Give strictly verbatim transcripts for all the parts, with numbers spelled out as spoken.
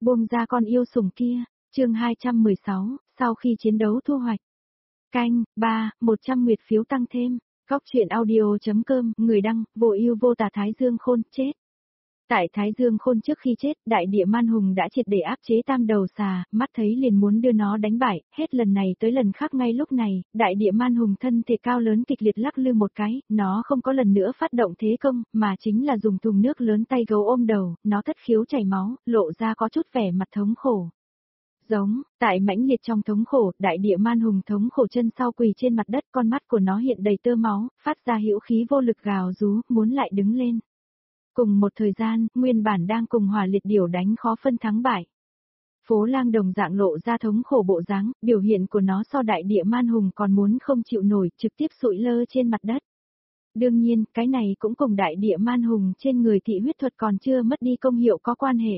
Buông ra con yêu sủng kia, chương hai trăm mười sáu, sau khi chiến đấu thu hoạch. Canh, ba, một trăm nguyệt phiếu tăng thêm, góc truyện audio.com, người đăng, vô ưu vô tà Thái Dương Khôn, chết. Tại Thái Dương Khôn trước khi chết, đại địa man hùng đã triệt để áp chế tam đầu xà, mắt thấy liền muốn đưa nó đánh bại, hết lần này tới lần khác ngay lúc này, đại địa man hùng thân thể cao lớn kịch liệt lắc lư một cái, nó không có lần nữa phát động thế công, mà chính là dùng thùng nước lớn tay gấu ôm đầu, nó thất khiếu chảy máu, lộ ra có chút vẻ mặt thống khổ. Giống, tại mãnh liệt trong thống khổ, đại địa man hùng thống khổ chân sau quỳ trên mặt đất, con mắt của nó hiện đầy tơ máu, phát ra hữu khí vô lực gào rú, muốn lại đứng lên. Cùng một thời gian, nguyên bản đang cùng hỏa liệt điểu đánh khó phân thắng bại. Phố Lang đồng dạng lộ ra thống khổ bộ dáng, biểu hiện của nó so đại địa man hùng còn muốn không chịu nổi, trực tiếp sụi lơ trên mặt đất. Đương nhiên, cái này cũng cùng đại địa man hùng trên người thị huyết thuật còn chưa mất đi công hiệu có quan hệ.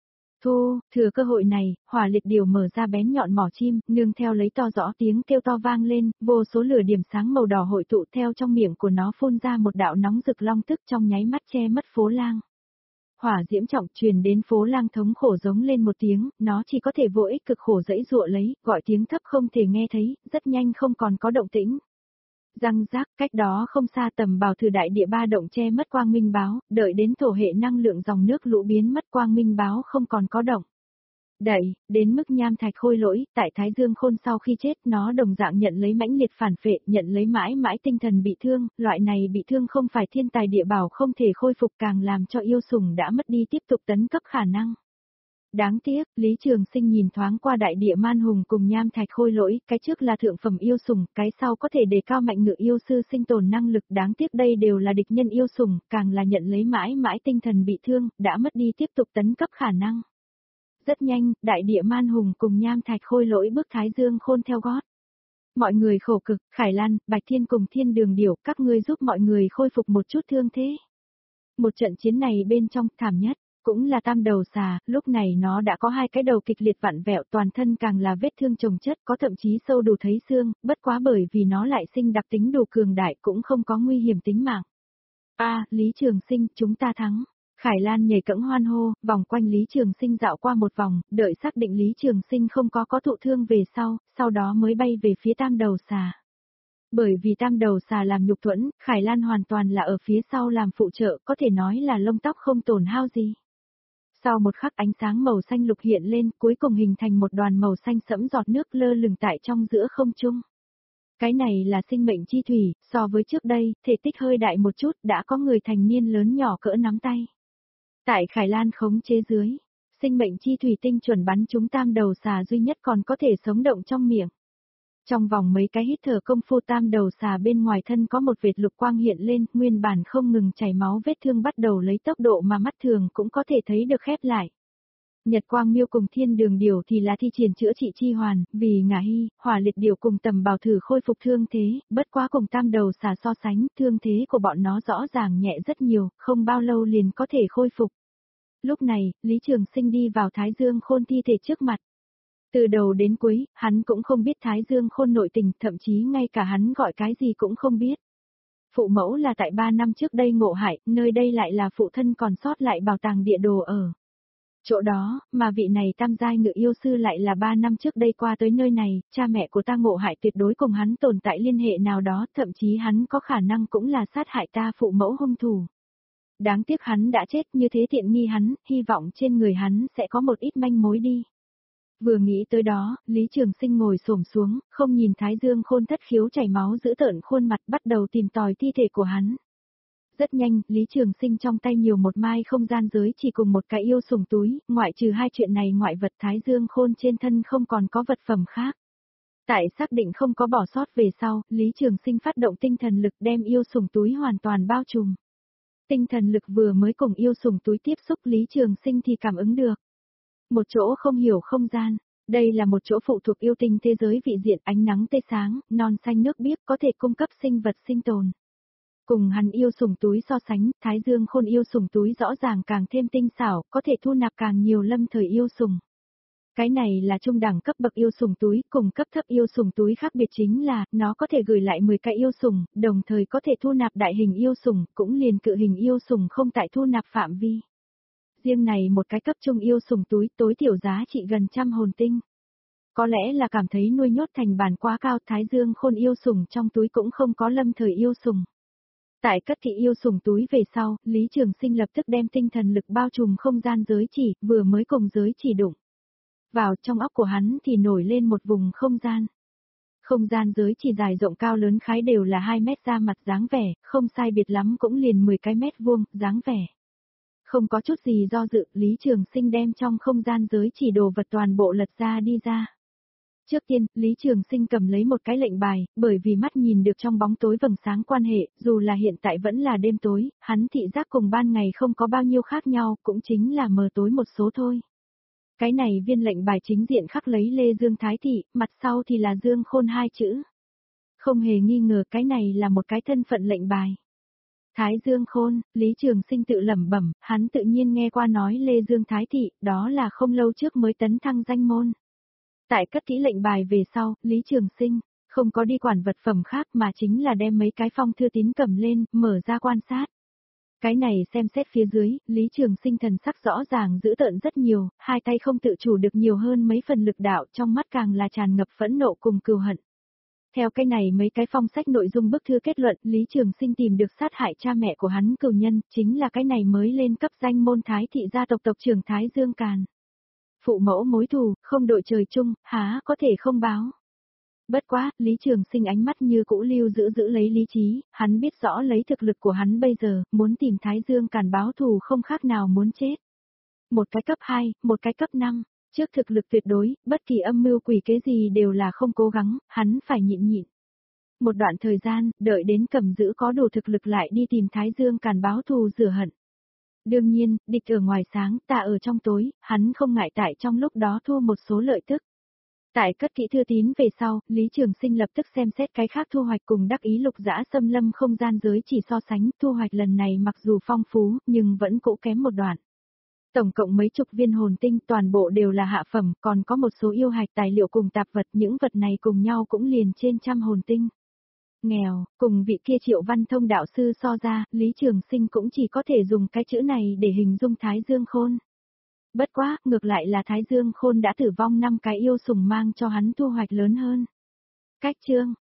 Thu, thừa cơ hội này, hỏa liệt điểu mở ra bén nhọn mỏ chim, nương theo lấy to rõ tiếng kêu to vang lên, vô số lửa điểm sáng màu đỏ hội tụ theo trong miệng của nó phun ra một đạo nóng rực long tức trong nháy mắt che mất Phố Lang. Hỏa diễm trọng truyền đến Phố Lang thống khổ giống lên một tiếng, nó chỉ có thể vô ích cực khổ dẫy dụa lấy, gọi tiếng thấp không thể nghe thấy, rất nhanh không còn có động tĩnh. Răng rác, cách đó không xa tầm bào thử đại địa ba động che mất quang minh báo, đợi đến thổ hệ năng lượng dòng nước lũ biến mất quang minh báo không còn có động. Đẩy, đến mức nham thạch khôi lỗi, tại Thái Dương Khôn sau khi chết nó đồng dạng nhận lấy mãnh liệt phản phệ, nhận lấy mãi mãi tinh thần bị thương, loại này bị thương không phải thiên tài địa bảo không thể khôi phục càng làm cho yêu sủng đã mất đi tiếp tục tấn cấp khả năng. Đáng tiếc, Lý Trường Sinh nhìn thoáng qua đại địa man hùng cùng nham thạch khôi lỗi, cái trước là thượng phẩm yêu sủng, cái sau có thể đề cao mạnh ngự yêu sư sinh tồn năng lực, đáng tiếc đây đều là địch nhân yêu sủng, càng là nhận lấy mãi mãi tinh thần bị thương, đã mất đi tiếp tục tấn cấp khả năng. Rất nhanh, đại địa man hùng cùng nham thạch khôi lỗi bước Thái Dương Khôn theo gót. Mọi người khổ cực, Khải Lan, Bạch Thiên cùng Thiên Đường Điểu, các ngươi giúp mọi người khôi phục một chút thương thế. Một trận chiến này bên trong thảm nhất. Cũng là tam đầu xà, lúc này nó đã có hai cái đầu kịch liệt vặn vẹo, toàn thân càng là vết thương chồng chất, có thậm chí sâu đủ thấy xương, bất quá bởi vì nó lại sinh đặc tính đủ cường đại cũng không có nguy hiểm tính mạng. A, à, Lý Trường Sinh, chúng ta thắng. Khải Lan nhảy cẫng hoan hô, vòng quanh Lý Trường Sinh dạo qua một vòng, đợi xác định Lý Trường Sinh không có có thụ thương về sau, sau đó mới bay về phía tam đầu xà. Bởi vì tam đầu xà làm nhục thuẫn, Khải Lan hoàn toàn là ở phía sau làm phụ trợ, có thể nói là lông tóc không tổn hao gì. Sau một khắc ánh sáng màu xanh lục hiện lên, cuối cùng hình thành một đoàn màu xanh sẫm giọt nước lơ lửng tại trong giữa không trung. Cái này là sinh mệnh chi thủy, so với trước đây, thể tích hơi đại một chút, đã có người thành niên lớn nhỏ cỡ nắm tay. Tại Khải Lan khống chế dưới, sinh mệnh chi thủy tinh chuẩn bắn trúng tam đầu xà duy nhất còn có thể sống động trong miệng. Trong vòng mấy cái hít thở công phu tam đầu xà bên ngoài thân có một vệt lục quang hiện lên, nguyên bản không ngừng chảy máu vết thương bắt đầu lấy tốc độ mà mắt thường cũng có thể thấy được khép lại. Nhật Quang Miêu cùng Thiên Đường Điểu thì là thi triển chữa trị chi hoàn, vì Ngả Hy, Hỏa Liệt Điểu cùng tầm bào thử khôi phục thương thế, bất quá cùng tam đầu xà so sánh, thương thế của bọn nó rõ ràng nhẹ rất nhiều, không bao lâu liền có thể khôi phục. Lúc này, Lý Trường Sinh đi vào Thái Dương Khôn thi thể trước mặt. Từ đầu đến cuối, hắn cũng không biết Thái Dương Khôn nội tình, thậm chí ngay cả hắn gọi cái gì cũng không biết. Phụ mẫu là tại ba năm trước đây ngộ hại, nơi đây lại là phụ thân còn sót lại bảo tàng địa đồ ở chỗ đó, mà vị này tam giai ngự yêu sư lại là ba năm trước đây qua tới nơi này, cha mẹ của ta ngộ hại tuyệt đối cùng hắn tồn tại liên hệ nào đó, thậm chí hắn có khả năng cũng là sát hại ta phụ mẫu hung thủ. Đáng tiếc hắn đã chết, như thế tiện nghi hắn, hy vọng trên người hắn sẽ có một ít manh mối đi. Vừa nghĩ tới đó, Lý Trường Sinh ngồi xổm xuống, không nhìn Thái Dương Khôn thất khiếu chảy máu giữ tợn khuôn mặt, bắt đầu tìm tòi thi thể của hắn. Rất nhanh, Lý Trường Sinh trong tay nhiều một mai không gian giới chỉ cùng một cái yêu sủng túi, ngoại trừ hai chuyện này ngoại vật Thái Dương Khôn trên thân không còn có vật phẩm khác. Tại xác định không có bỏ sót về sau, Lý Trường Sinh phát động tinh thần lực đem yêu sủng túi hoàn toàn bao trùm. Tinh thần lực vừa mới cùng yêu sủng túi tiếp xúc Lý Trường Sinh thì cảm ứng được. Một chỗ không hiểu không gian, đây là một chỗ phụ thuộc yêu tinh thế giới vị diện ánh nắng tê sáng, non xanh nước biếc có thể cung cấp sinh vật sinh tồn. Cùng hắn yêu sủng túi so sánh, Thái Dương Khôn yêu sủng túi rõ ràng càng thêm tinh xảo, có thể thu nạp càng nhiều lâm thời yêu sủng. Cái này là trung đẳng cấp bậc yêu sủng túi, cùng cấp thấp yêu sủng túi khác biệt chính là, nó có thể gửi lại mười cái yêu sủng, đồng thời có thể thu nạp đại hình yêu sủng, cũng liền cự hình yêu sủng không tại thu nạp phạm vi. Riêng này một cái cấp trung yêu sủng túi tối thiểu giá trị gần trăm hồn tinh. Có lẽ là cảm thấy nuôi nhốt thành bản quá cao, Thái Dương Khôn yêu sủng trong túi cũng không có lâm thời yêu sủng. Tại cất kỹ yêu sủng túi về sau, Lý Trường Sinh lập tức đem tinh thần lực bao trùm không gian giới chỉ, vừa mới cùng giới chỉ đụng vào trong óc của hắn thì nổi lên một vùng không gian. Không gian giới chỉ dài rộng cao lớn khái đều là hai mét ra mặt dáng vẻ, không sai biệt lắm cũng liền mười cái mét vuông, dáng vẻ. Không có chút gì do dự, Lý Trường Sinh đem trong không gian giới chỉ đồ vật toàn bộ lật ra đi ra. Trước tiên, Lý Trường Sinh cầm lấy một cái lệnh bài, bởi vì mắt nhìn được trong bóng tối vầng sáng quan hệ, dù là hiện tại vẫn là đêm tối, hắn thị giác cùng ban ngày không có bao nhiêu khác nhau, cũng chính là mờ tối một số thôi. Cái này viên lệnh bài chính diện khắc lấy Lê Dương Thái Thị, mặt sau thì là Dương Khôn hai chữ. Không hề nghi ngờ cái này là một cái thân phận lệnh bài. Thái Dương Khôn, Lý Trường Sinh tự lẩm bẩm, hắn tự nhiên nghe qua nói Lê Dương Thái Thị, đó là không lâu trước mới tấn thăng danh môn. Tại cất kỹ lệnh bài về sau, Lý Trường Sinh không có đi quản vật phẩm khác mà chính là đem mấy cái phong thư tín cầm lên, mở ra quan sát. Cái này xem xét phía dưới, Lý Trường Sinh thần sắc rõ ràng dữ tợn rất nhiều, hai tay không tự chủ được nhiều hơn mấy phần lực đạo, trong mắt càng là tràn ngập phẫn nộ cùng cừu hận. Theo cái này mấy cái phong sách nội dung bức thư kết luận, Lý Trường Sinh tìm được sát hại cha mẹ của hắn cừu nhân, chính là cái này mới lên cấp danh môn Thái Thị gia tộc tộc trưởng Thái Dương Càn. Phụ mẫu mối thù, không đội trời chung, há có thể không báo. Bất quá, Lý Trường Sinh ánh mắt như cũ lưu giữ giữ lấy lý trí, hắn biết rõ lấy thực lực của hắn bây giờ, muốn tìm Thái Dương Càn báo thù không khác nào muốn chết. Một cái cấp hai, một cái cấp năm, trước thực lực tuyệt đối, bất kỳ âm mưu quỷ kế gì đều là không cố gắng, hắn phải nhịn nhịn. Một đoạn thời gian, đợi đến Cầm Dữ có đủ thực lực lại đi tìm Thái Dương Càn báo thù rửa hận. Đương nhiên, địch ở ngoài sáng, ta ở trong tối, hắn không ngại tại trong lúc đó thu một số lợi tức. Tại cất kỹ thư tín về sau, Lý Trường Sinh lập tức xem xét cái khác thu hoạch cùng đắc ý lục dã xâm lâm không gian giới chỉ so sánh, thu hoạch lần này mặc dù phong phú, nhưng vẫn cũ kém một đoạn. Tổng cộng mấy chục viên hồn tinh toàn bộ đều là hạ phẩm, còn có một số yêu hạch tài liệu cùng tạp vật, những vật này cùng nhau cũng liền trên trăm hồn tinh. Nghèo, cùng vị kia Triệu Văn Thông đạo sư so ra, Lý Trường Sinh cũng chỉ có thể dùng cái chữ này để hình dung Thái Dương Khôn. Bất quá, ngược lại là Thái Dương Khôn đã tử vong năm cái yêu sủng mang cho hắn thu hoạch lớn hơn. Cách chương